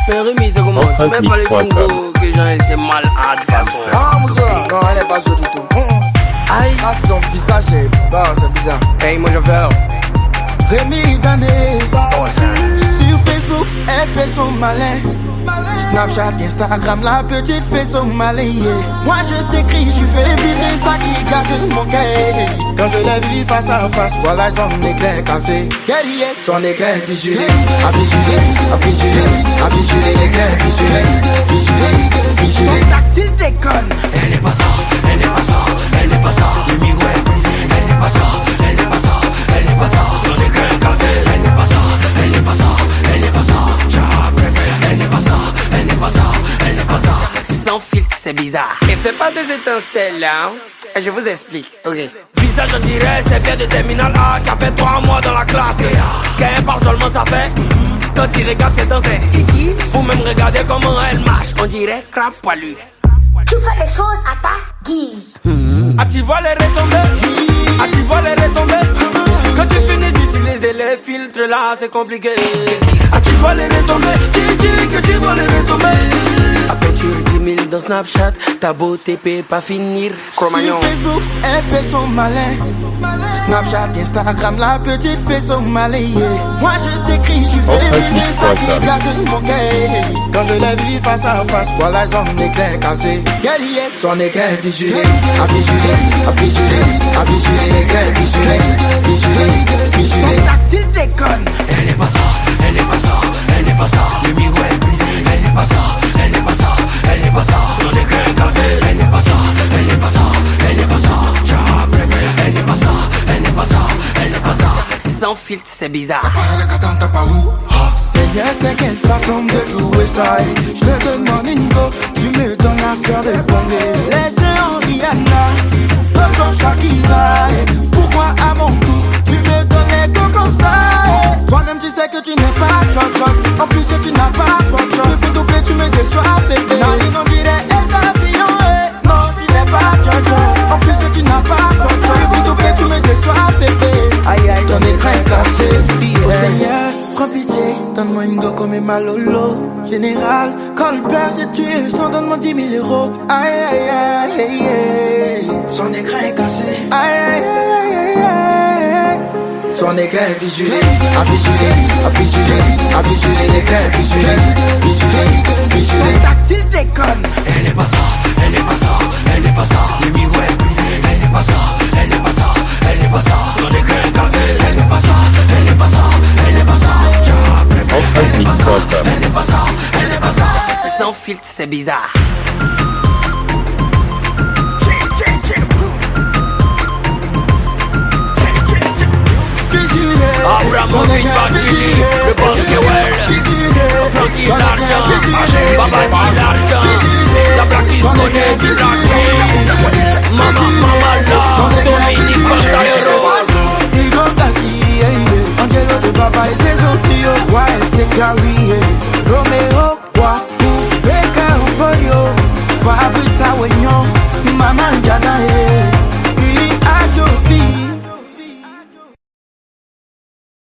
Mais Rémi, c'est comment? Tu mets pas les Congo que les gens étaient malades de façon. Ah, Moussa, non, elle est pas sûre du tout. Aïe. Ah, son visage est c'est bizarre. Hey, moi je veux. Rémi Dané, sur Facebook, elle fait son malin. Snapchat, Instagram, la petite fait son malin. Yeah. Moi je t'écris, je fais viser ça qui gâte mon cœur. Quand je l'ai vu face à face, voilà son écran cassé. Guerrier, son écran fissuré, fissuré, l'écran fissuré, fissuré. Son tactile déconne. Elle n'est pas ça, elle n'est pas ça, elle n'est pas ça. Le miroir est brisé, elle n'est pas ça, elle n'est pas ça, elle n'est pas ça. Son écran cassé, elle n'est pas ça, elle n'est pas ça, elle n'est pas ça. Elle n'est pas ça, elle n'est pas ça, elle n'est pas ça. Sans filtre, c'est bizarre. Et fais pas des étincelles là. Et je vous explique, ok. Visage on dirait, c'est bien de terminal A qui a fait 3 mois dans la classe. Quand elle parle seulement ça fait. Quand il regarde c'est dansé. Ici, vous-même regardez comment elle marche. On dirait crabe poilu. Tu fais les choses à ta guise. Ah tu vois les retombées. Ah tu vois les retombées. Quand tu finis d'utiliser les filtres là, c'est compliqué. Ah tu vois les retombées. Que tu vois les retombées. À peinture 10 000 dans Snapchat, ta beauté peut pas finir. Sur Facebook, elle fait son malin. Snapchat, Instagram, la petite fait son malin. Yeah. Moi je t'écris, je fais viser ça qui gâte mon cœur. Quand je l'ai vu face à face, voilà son écran cassé. Guerrier, son écran fissuré, fissuré, l'écran fissuré, fissuré. Son tactile déconne. Elle n'est pas ça, elle n'est pas ça, elle n'est pas ça. Le miroir est brisé, elle n'est pas ça, elle n'est pas ça, elle n'est pas ça. Son écran cassé, elle n'est pas ça, elle n'est pas ça, elle n'est pas ça. Elle n'est pas ça, elle n'est pas ça, elle n'est pas ça. Sans filtre, c'est bizarre. Seigneur, c'est quelle façon de jouer ça. Je te demande une go, tu me donnes la sœur de Congo. Les yeux en Rihanna, comme dans Shakira. Pourquoi à mon tour, tu me donnes les go comme ça? Toi-même tu sais que tu n'es pas choc. En plus tu n'as pas choc. Le coup doublé tu me déçois bébé. Narine on dirait est papillon. Non tu n'es pas choc. En plus tu n'as pas choc. Le coup doublé tu me déçois bébé. Aïe aïe ton écran est cassé. Oh Seigneur, prends pitié, donne-moi une go comme Malolo. Général, quand le père j'ai tué, sans donne-moi 10 000 euros. Aïe aïe aïe aïe aïe. Son écran est cassé. Aïe aïe aïe aïe aïe. Son écran est fissuré, fissuré, l'écran est fissuré. Son tactile déconne. Elle n'est pas ça, elle n'est pas ça, elle n'est pas ça. Le miroir est brisé, elle n'est pas ça, elle n'est pas ça, elle n'est pas ça. Son écran est cassé, elle n'est pas ça, elle n'est pas ça, elle n'est pas ça. Elle n'est pas ça, elle n'est pas ça, elle n'est pas ça. Sans filtre, c'est bizarre. Abramovic, Bagili, le Bosquewell, Francky l'argent, Baba dit l'argent, la Blacklist connaît du Blacklist.